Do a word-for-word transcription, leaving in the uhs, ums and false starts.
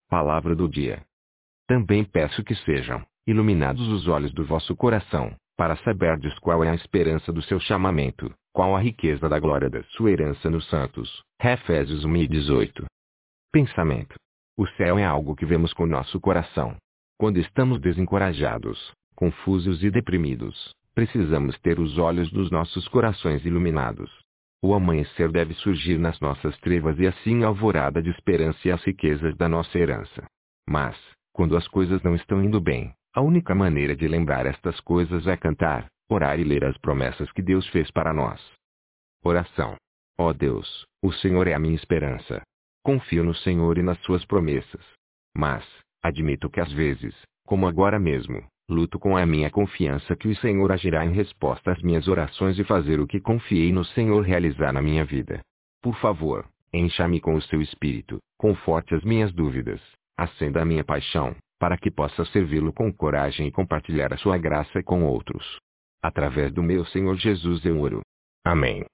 Palavra do dia. Também peço que sejam iluminados os olhos do vosso coração, para saberdes qual é a esperança do seu chamamento, qual a riqueza da glória da sua herança nos santos. Efésios um e dezoito. Pensamento. O céu é algo que vemos com nosso coração. Quando estamos desencorajados, confusos e deprimidos, precisamos ter os olhos dos nossos corações iluminados. O amanhecer deve surgir nas nossas trevas e assim a alvorada de esperança e as riquezas da nossa herança. Mas, quando as coisas não estão indo bem, a única maneira de lembrar estas coisas é cantar, orar e ler as promessas que Deus fez para nós. Oração. Ó Deus, o Senhor é a minha esperança. Confio no Senhor e nas suas promessas. Mas, admito que às vezes, como agora mesmo, luto com a minha confiança que o Senhor agirá em resposta às minhas orações e fazer o que confiei no Senhor realizar na minha vida. Por favor, encha-me com o seu espírito, conforte as minhas dúvidas, acenda a minha paixão, para que possa servi-lo com coragem e compartilhar a sua graça com outros. Através do meu Senhor Jesus eu oro. Amém.